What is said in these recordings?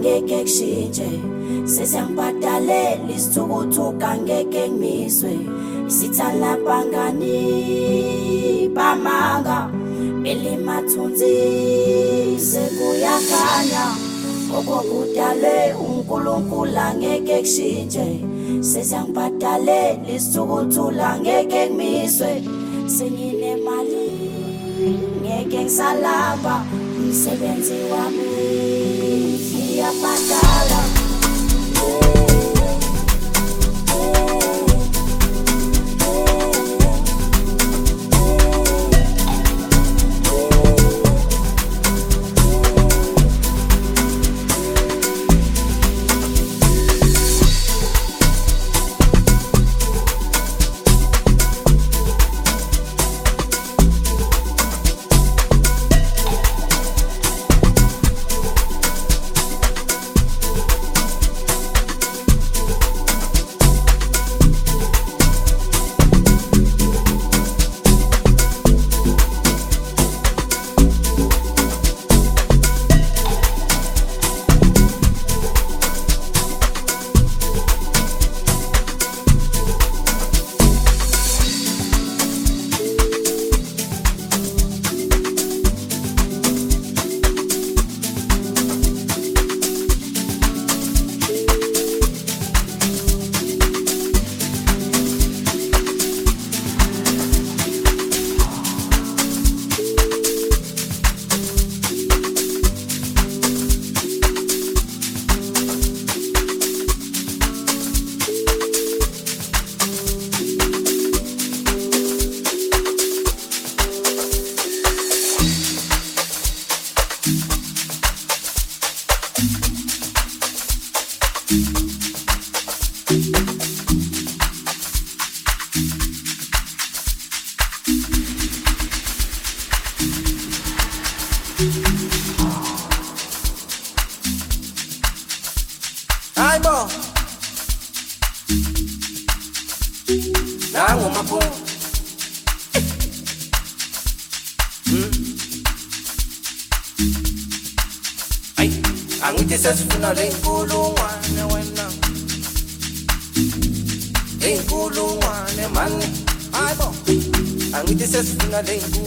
ngeke kushintshe sesiyangibhadalela isithukuthuka ngeke ngimiswe isithana bangani bamanga belimathunzi sekuyakhanya okokudale uNkulunkulu angeke kushintshe sesiyangibhadalela isithukuthula ngeke ngimiswe senginemali ngeke ngisalamba umsebenzi wami ngiyabhadala Sesifuna lenkulungwane wena lenkulungwane mani hayibo angithi sesifuna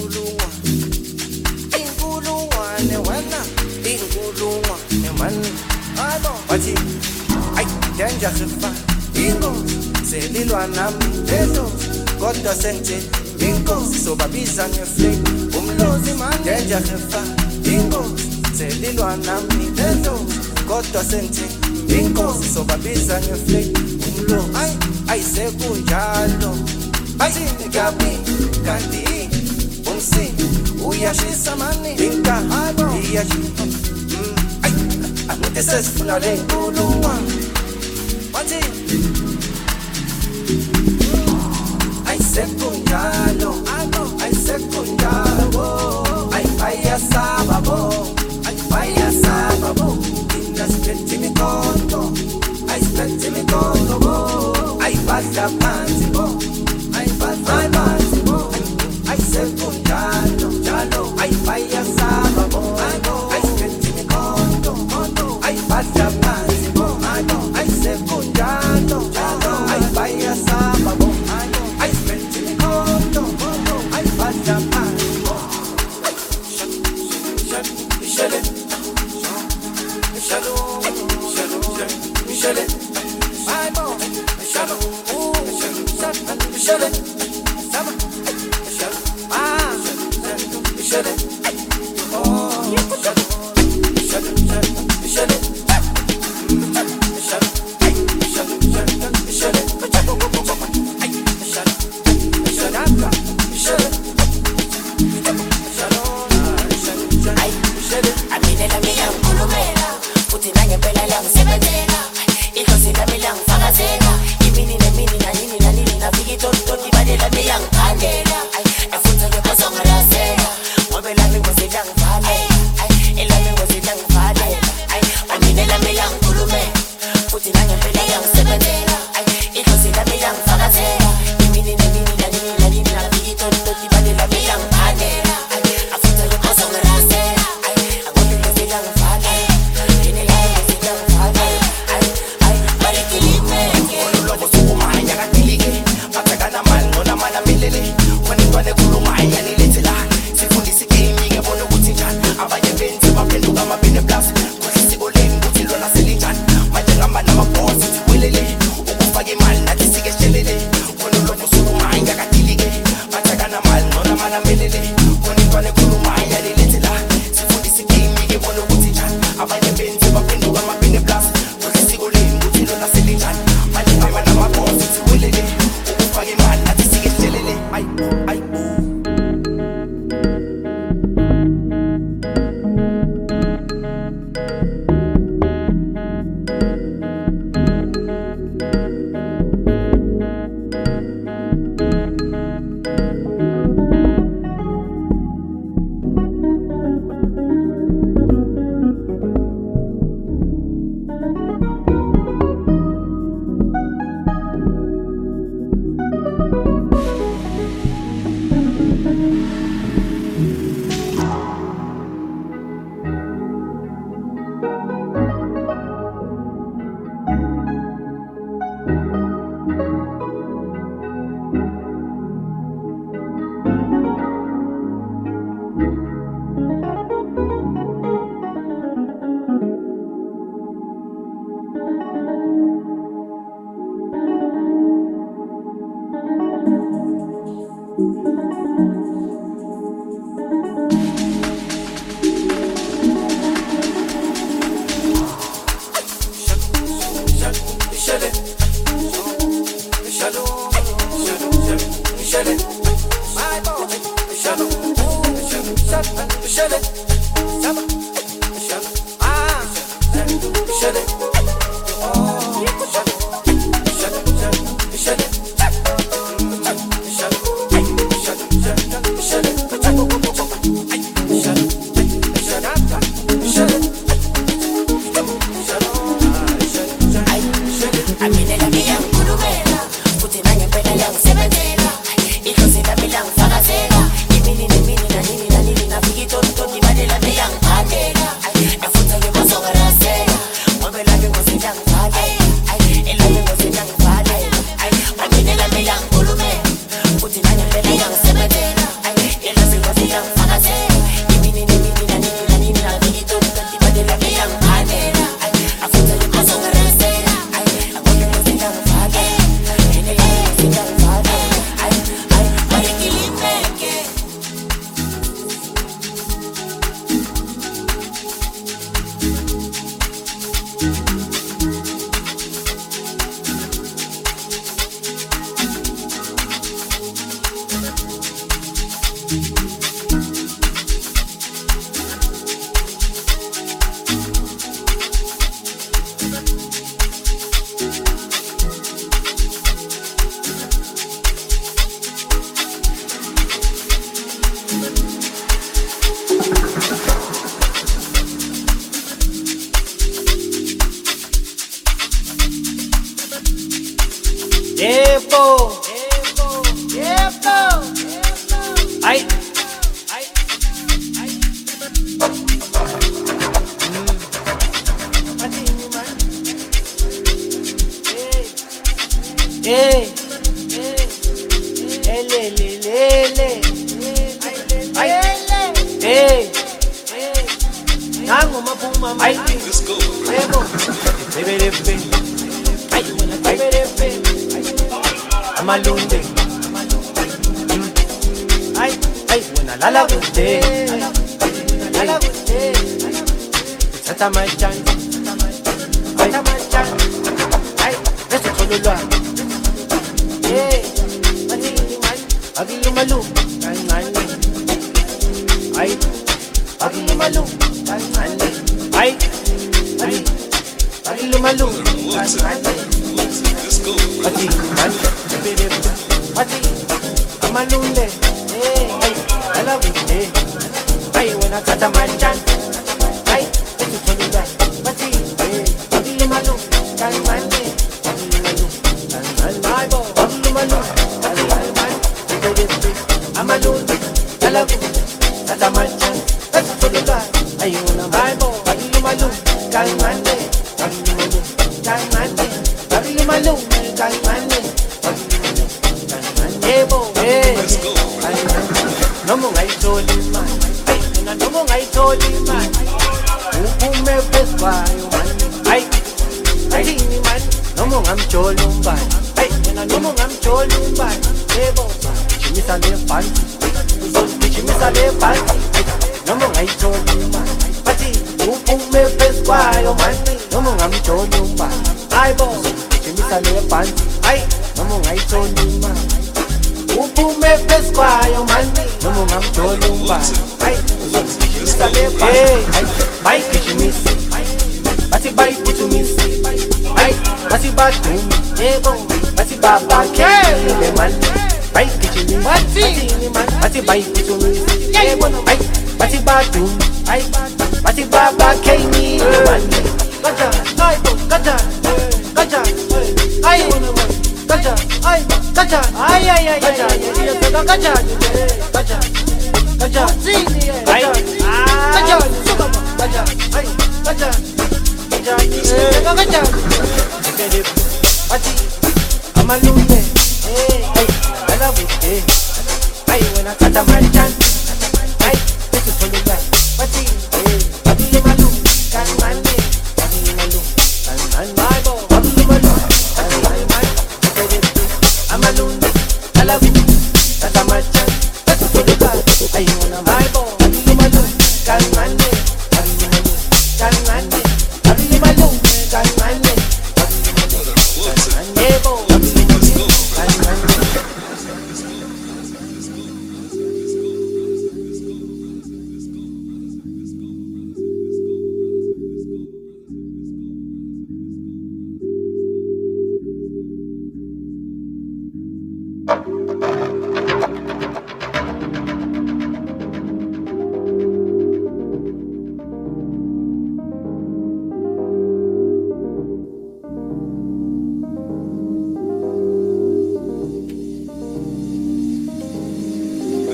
lenkulungwane wena lenkulungwane mani hayibo wathi ay danger sifa ingozi selilwa nami lezo kodwa sengithi ingozi sobabiza ngeflake umlozi mani danger sifa ingozi selilwa nami lezo kodwa sengithi inkosi sobabiza ngeflake umlo ayisekunjalo ayini kabi kanti umsini uyashisa mani inka iyashisa angithi sesifuna lenkulungwane wathi ayisekunjalo ayasaba bo I spent me condo bo I passed up panty bo I passed my panty bo I said jalo I fire saba bo I spent me condo I passed up panty bo I said jalo I fire saba bo I spent me condo I passed up panty bo Michelle, I'm on Michelle, Michelle, Michelle, oh, Michelle,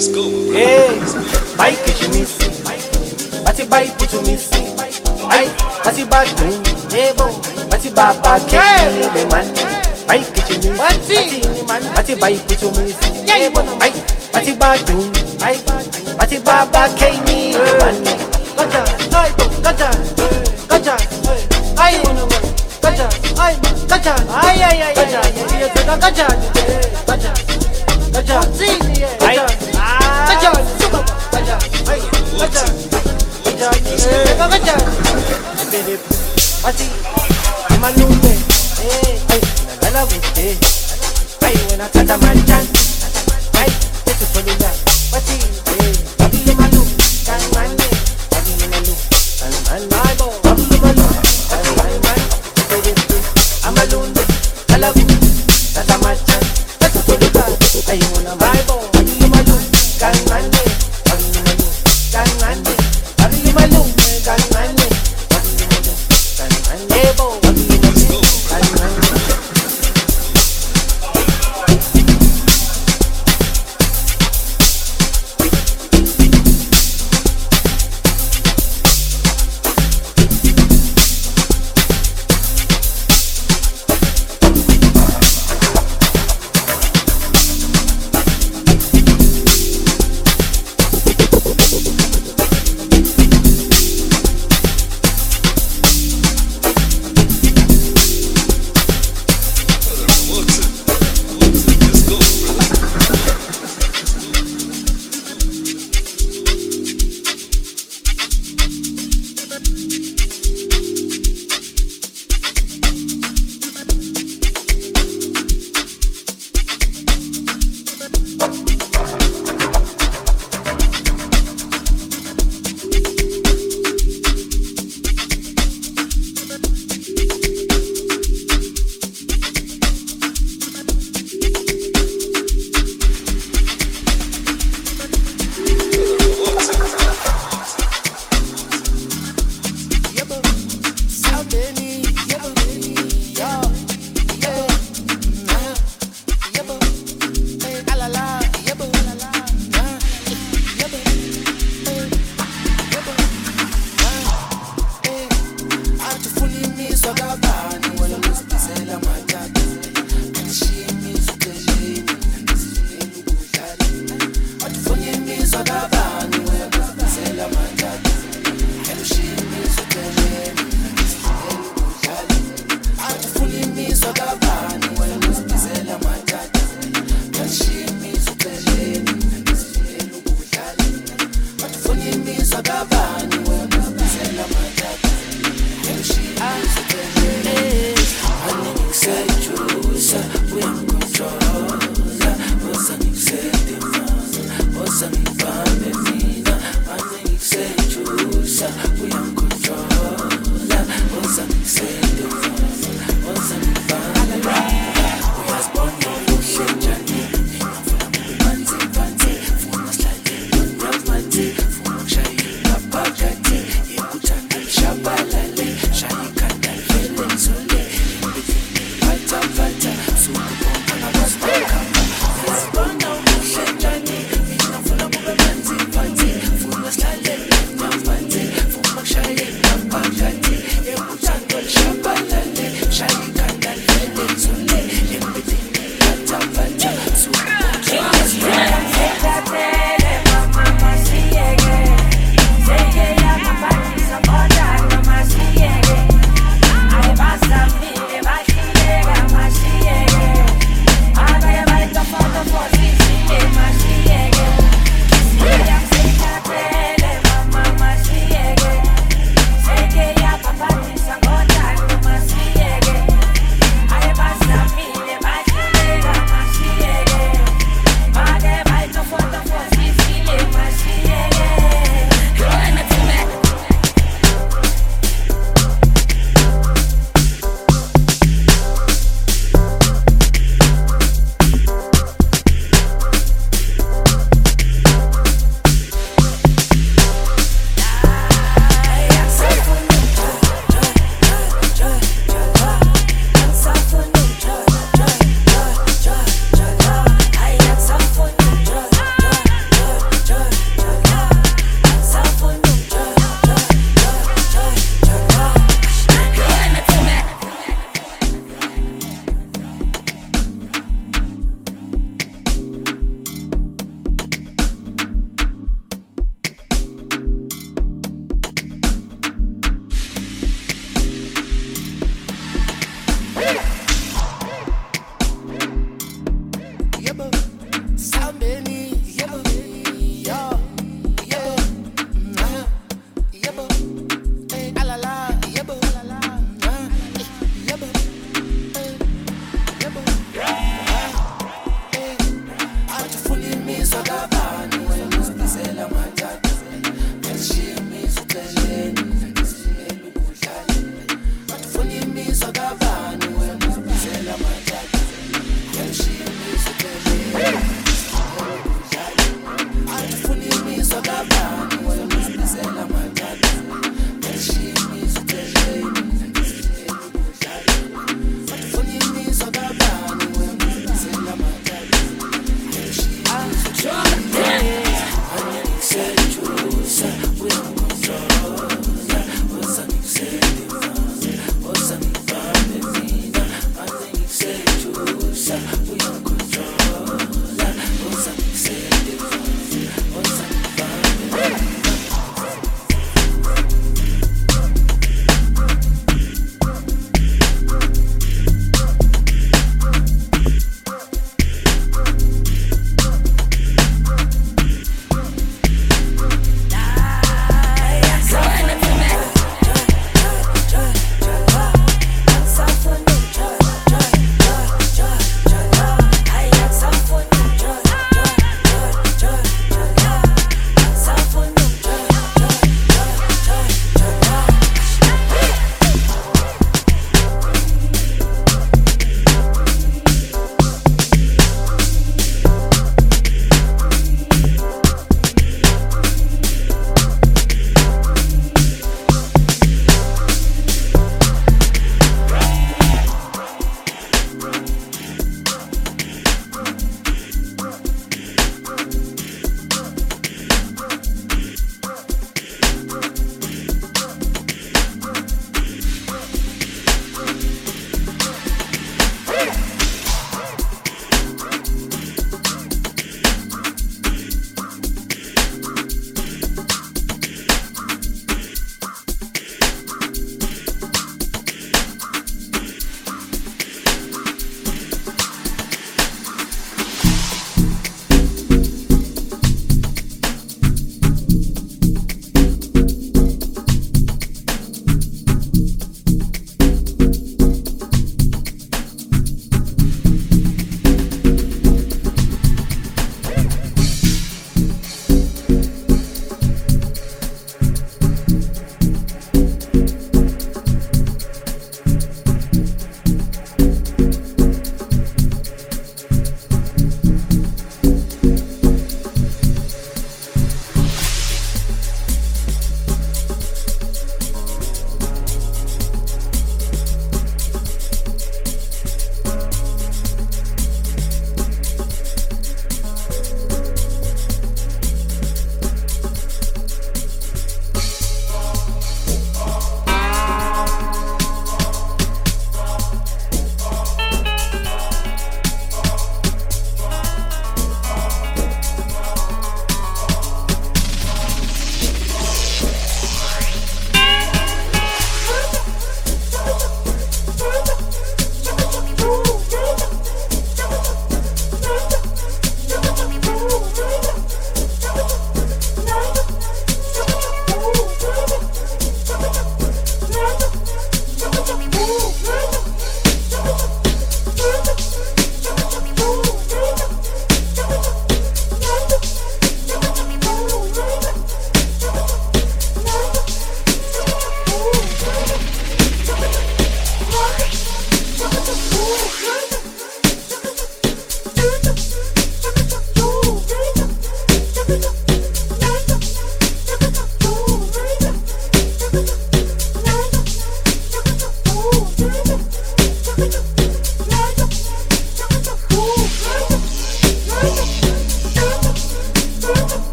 Hey, bye kichimisi, bati bye putumisi, ay, bati batu, ebo, bati baba kele le man, bye kichimisi, bati bye putumisi, ebo, ay, bati batu, ay, bati baba kele le man. Gacha, ay, gacha, gacha, ay, gacha, ay, gacha, ay, ay, ay, gacha, gacha, gacha, gacha. Gacha, ay, gacha, super, gacha, ay, gacha, gacha, gacha, así, malume, ay, nagala guste, ay, when I touch a man chan, ay, this is for the night, así, babi malu, kan mane, babi malu, kan mane, babi malu, kan mane, amalume, nagala guste, touch a man chan, this is for the night. Ay, una Bible, pagi malu, kan mane, pagi malu, kan mane, pagi malu, kan mane, pagi malu, kan mane, ebo, pagi malu, kan mane.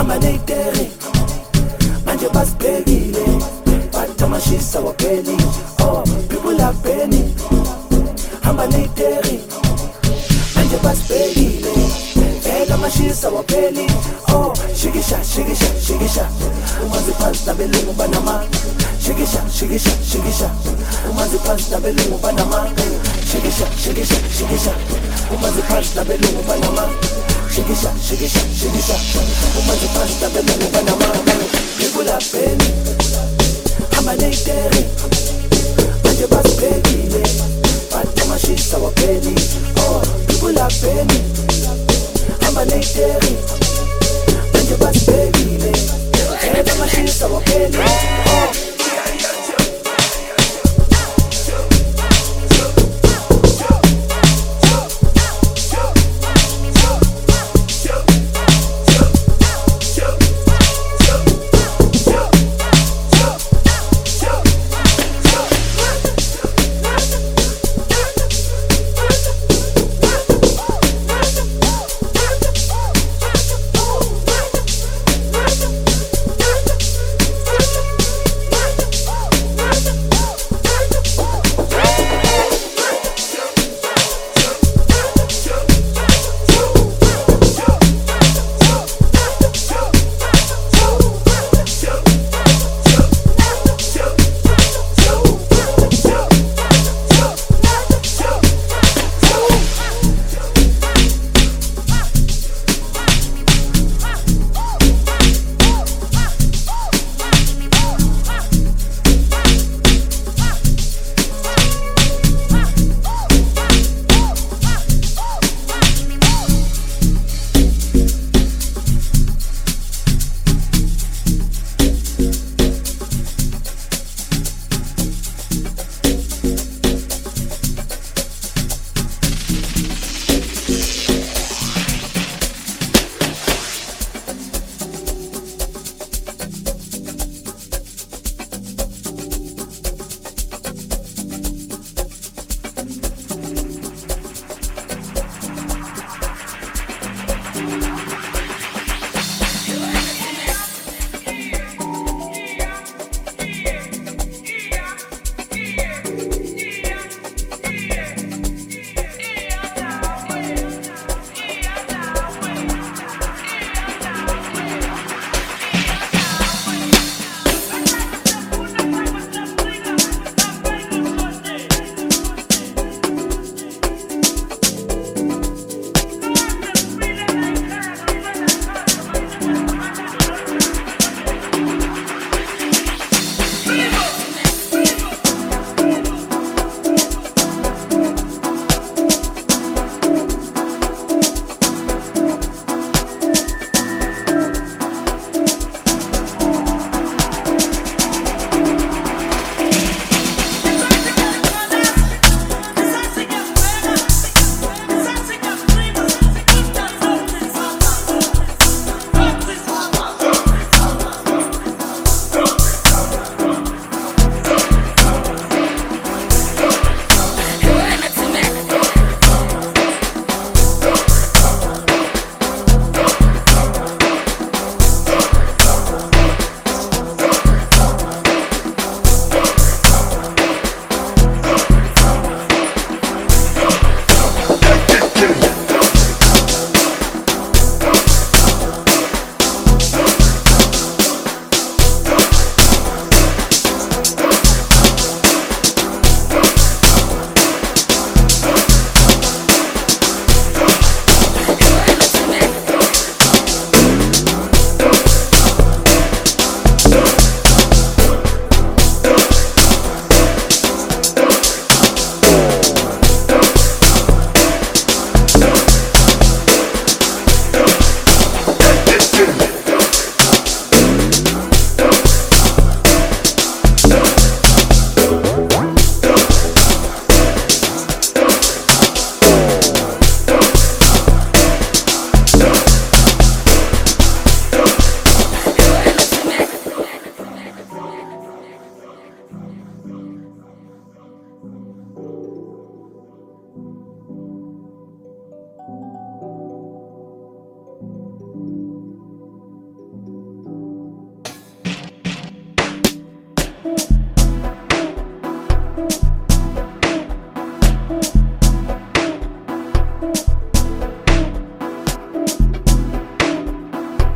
amaneyiteri manje basibhekile bathi amashisa wapheli oh people are burning amaneyiteri manje basibhekile vele amashisa wapheli oh shikisha shikisha shikisha umanzi phansi nabelungu banamanga shikisha shikisha shikisha umanzi phansi nabelungu banamanga shikisha shikisha shikisha umanzi phansi nabelungu banamanga shikisha shikisha shikisha umanzi phansi nabelungu banamanga people are burning amaneyiteri manje basibhekile bathi amashisa wapheli oh people are burning amaneyiteri manje basibhekile vele amashisa wapheli oh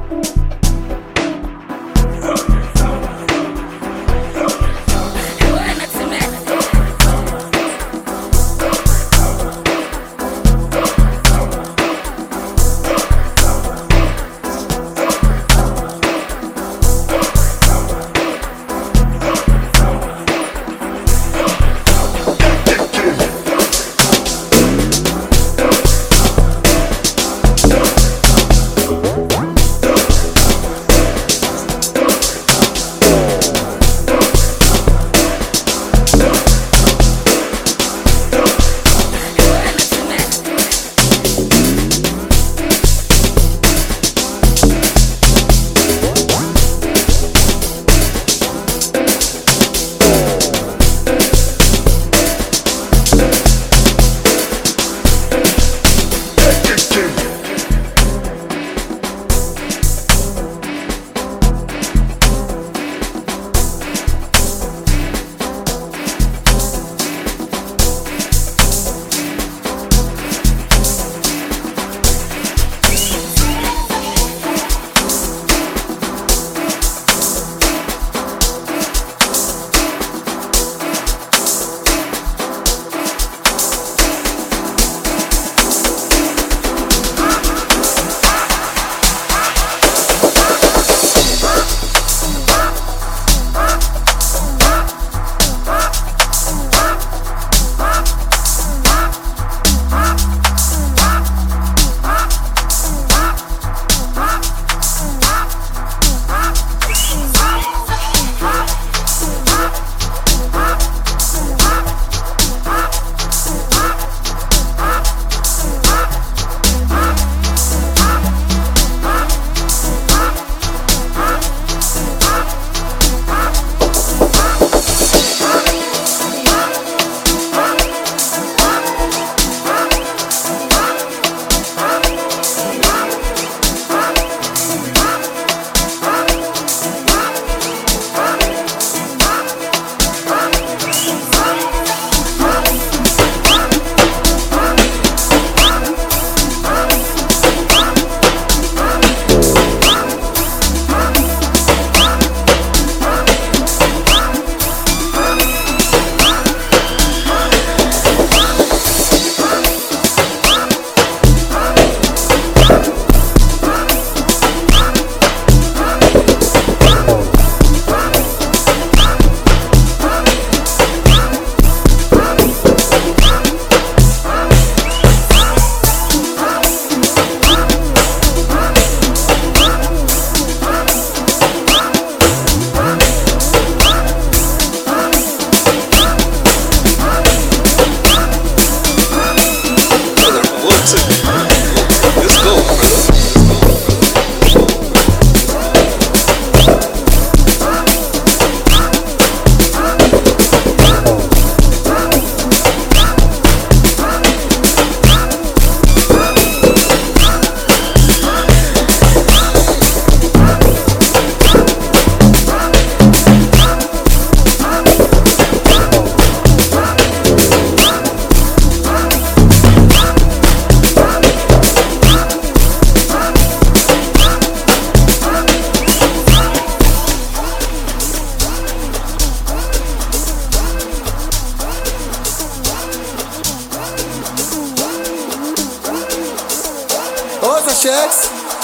Shakes.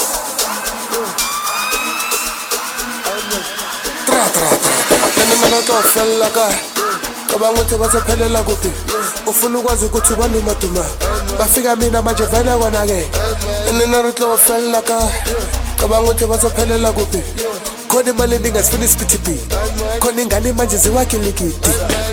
Mina fella ka cabanga ukuthi bathephelela kuphi ufuna ukwazi ukuthi ubani umaduma bafika mina manje vele konake nina rutlo fella ka cabanga ukuthi bathephelela kuphi khona imali ningasifuna isiphithi khona ingane manje ziwakhilikiti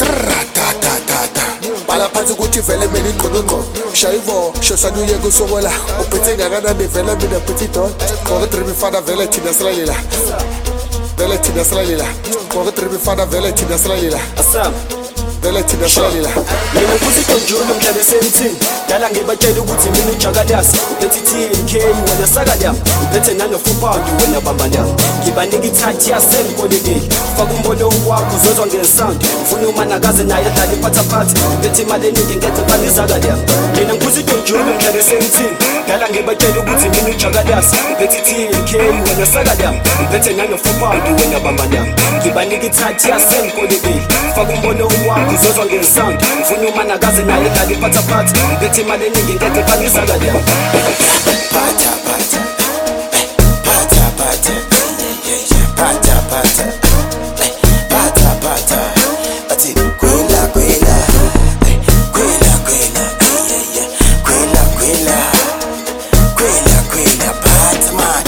bala phansi ukuthi vele mina iqoqo shayivo shosanuye kusobola uphethe ngakanani vele mina phethi dot khona dribi fana vele thina silalila vele thina silalila khona dribi fana vele thina silalila asam vele thina salila mina ngifusito njalo mhlale sentin dala ngibatshela ukuthi mina uJakalasi uphethe TNK wena sakala uphethe nanofupound wena bambala ngibanika ithathi yasemkolekeli faka umbono wakho uzozwa ngesound ufuna umanakaze naye dala iphathaphatha uphethe imali eningi ngenze balizakala mina ngifusito njalo mhlale sentin dala ngibatshela ukuthi mina uJakalasi uphethe TNK wena sakala uphethe nanofupound wena bambala ngibanika ithathi yasemkolekeli faka umbono wakho uzozwa ngesound ufuna umanakaze naye dala iphathaphatha uphethe imali eningi ngenze balizakala Pata pata, pata pata, pata pata, pata pata. Ati kwela kwela, kwela kwela, kwela kwela, kwela kwela, pata man.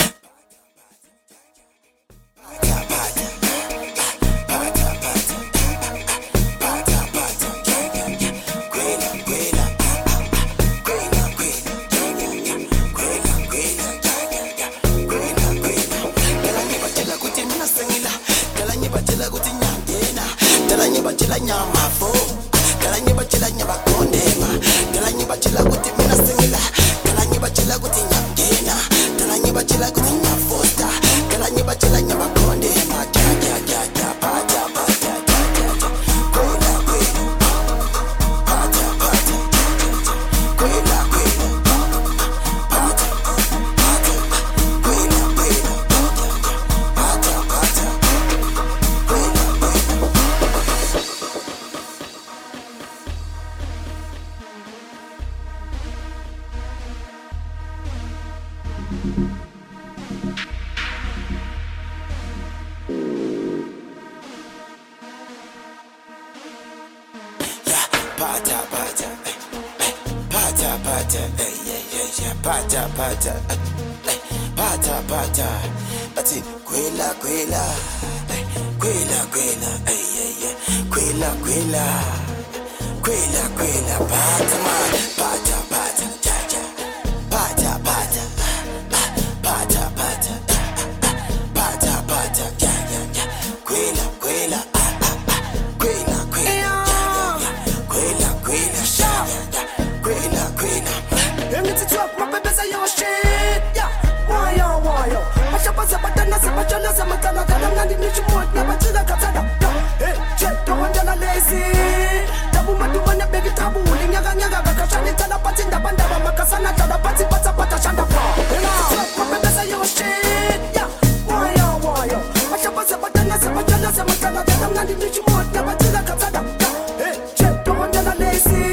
Pata pata, pata pata, pata pata, kwela kwela, kwela kwela. Batela nyama fo, kalanye batela nyama kondema, kalanye batela kuti mina singila, kalanye batela kuti nyangena, kalanye batela kuti nyafosta, kalanye batela nyama kondema, ja pata pata, kwela kwela, pata pata, kwela kwela, pata pata, kwela kwela, pata pata, kwela kwela. Pata pata, pata pata, pata pata, pata pata. Ati kwela kwela, kwela kwela, kwela kwela, kwela kwela. Pata man, pata pata, pata pata, pata pata, pata pata, kwela kwela, kwela kwela. Quella, Engithi talk my baby say your shit. Yeah, why yo? Mashapa zapatana zapachana zamatana kana ngandi nichimot na batila katada. Hey, check don't want to lazy. Tabu madumana begi tabu ulinyaga bakashani tala patinda banda makasana tala pati pata pata shanda pa. Talk my baby say your shit. Yeah, why yo? Mashapa zapatana zamatana kana ngandi nichimot na batila katada. Hey, check don't want to lazy.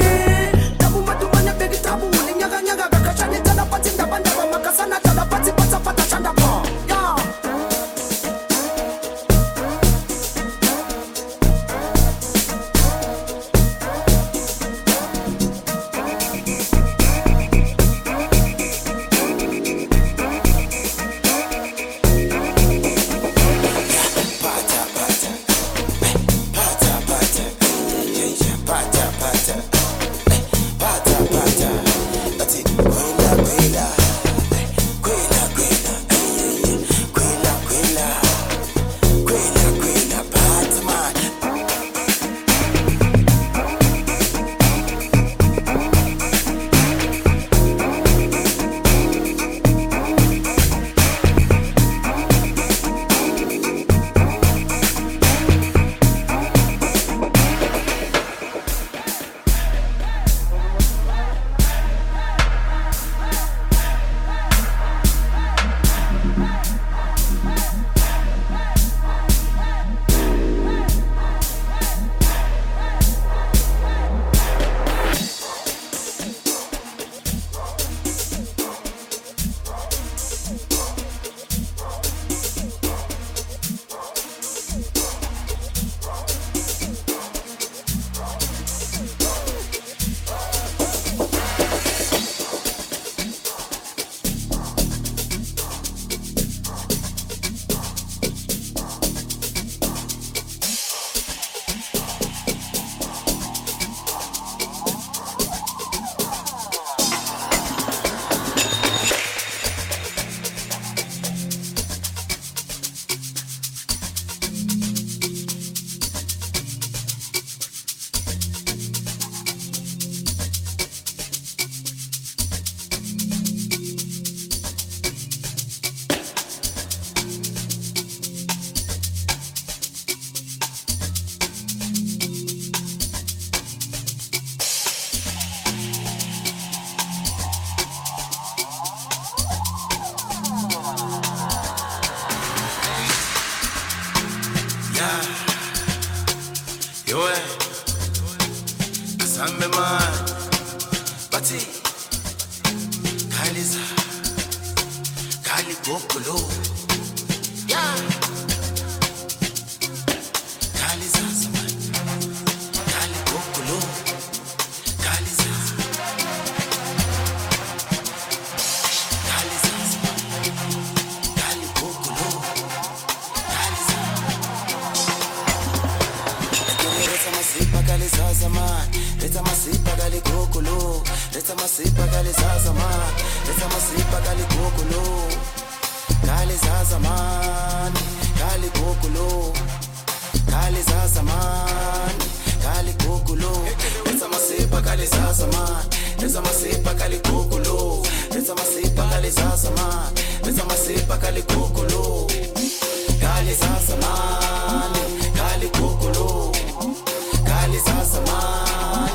letha masipha kalizaza man, letha masipha kaligugulu, kalizaza man, kaligugulu, kalizaza man, kaligugulu, letha masipha kalizaza man, letha masipha kaligugulu, letha masipha kalizaza man, letha masipha kaligugulu, kalizaza man, kaligugulu, kalizaza man,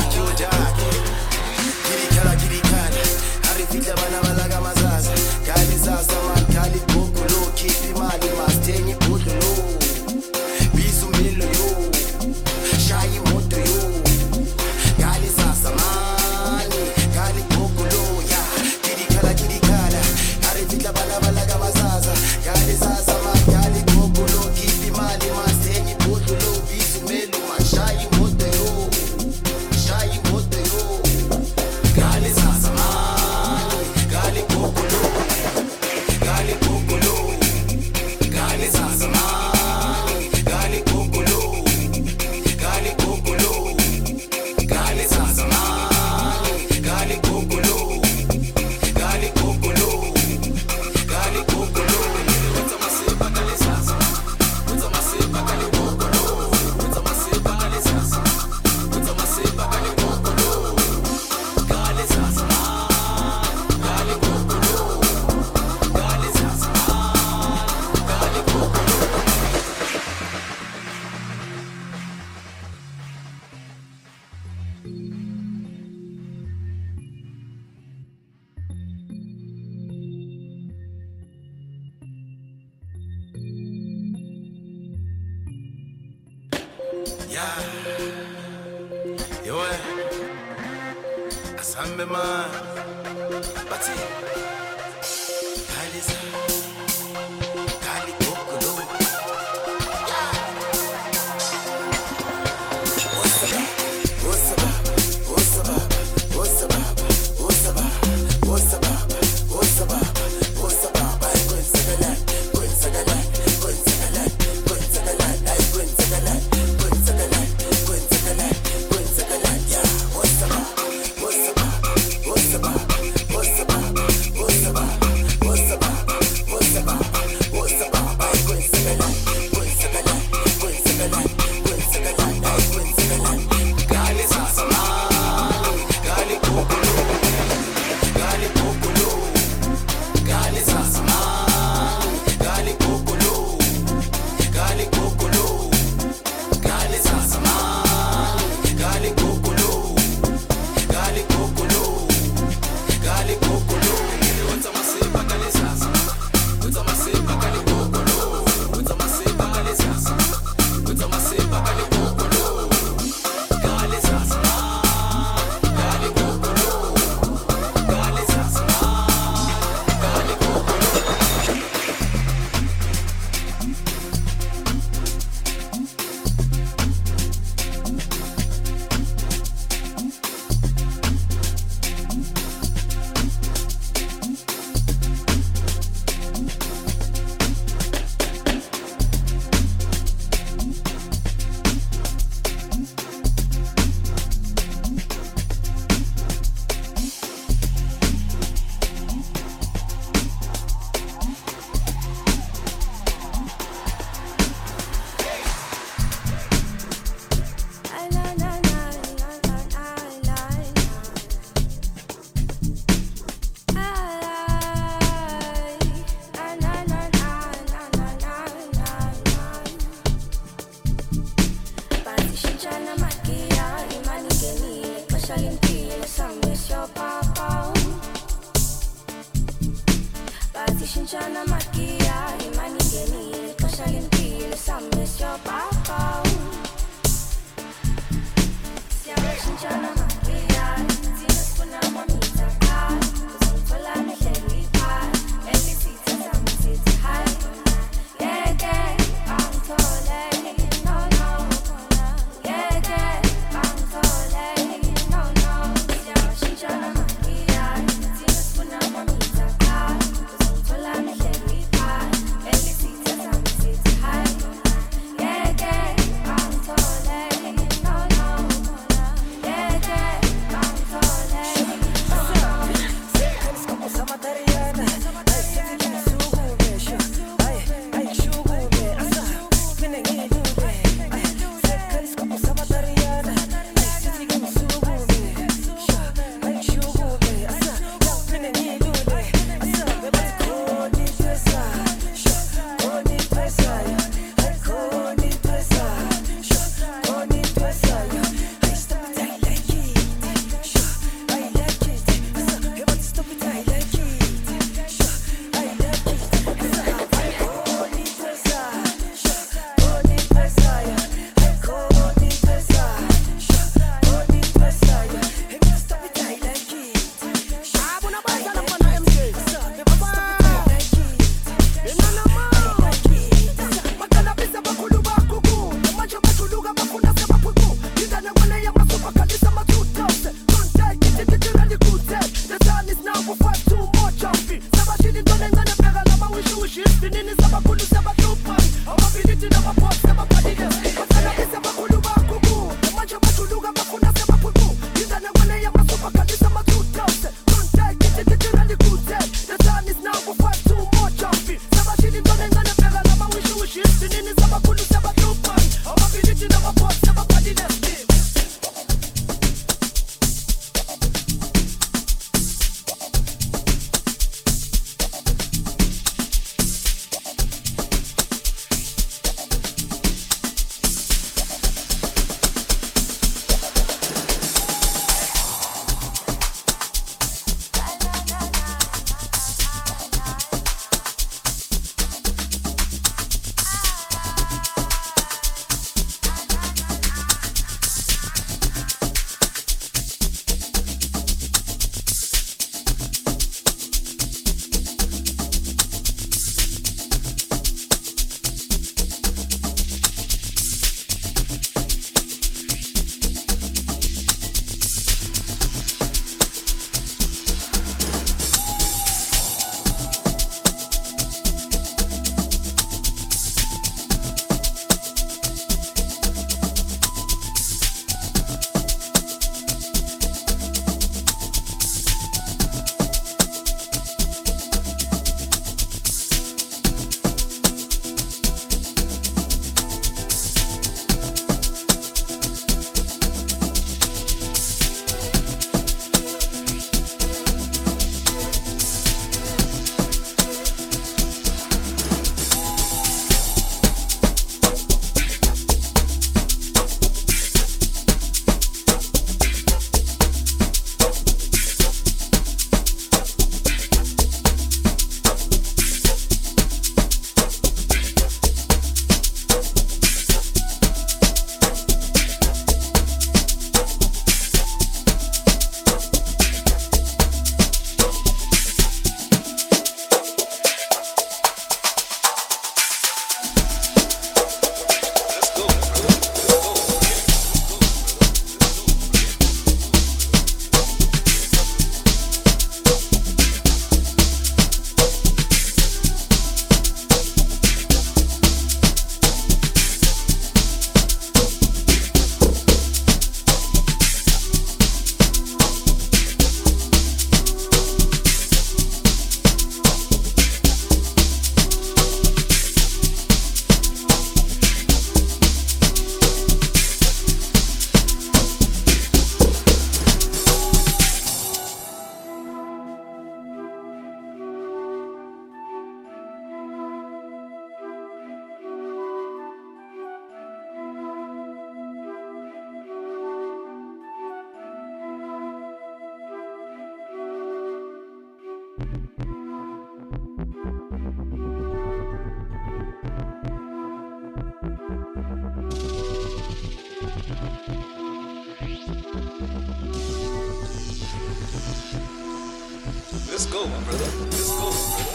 girikala, harifika bana balaga mazaza, kalizaza man, kaligugulu, kipi mali mastenyi budulu, bisu milo yo, shayi moto yo, kalizaza man, kaligugulu, ya, girikala, harifika bana balaga mazaza, kalizaza man, kaligugulu, kipi mali mastenyi budulu, bisu milo man, shayi moto yo, shayi moto yo, kalizaza man, kaligugulu, kaligugulu, kalizaza man, kaligugulu, kaligugulu, kalizaza man, kaligugulu, kaligugulu, kaligugulu, wenza masipha kalizaza, wenza masipha kaligugulu, wenza masipha kalizaza, wenza masipha kaligugulu, kalizaza man, kaligugulu, kalizaza man, kaligugulu. Yeah, yo, asambe man, bati, kaliza, kaligugulu. Let's go, my brother. Let's go, my brother.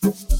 Thank you.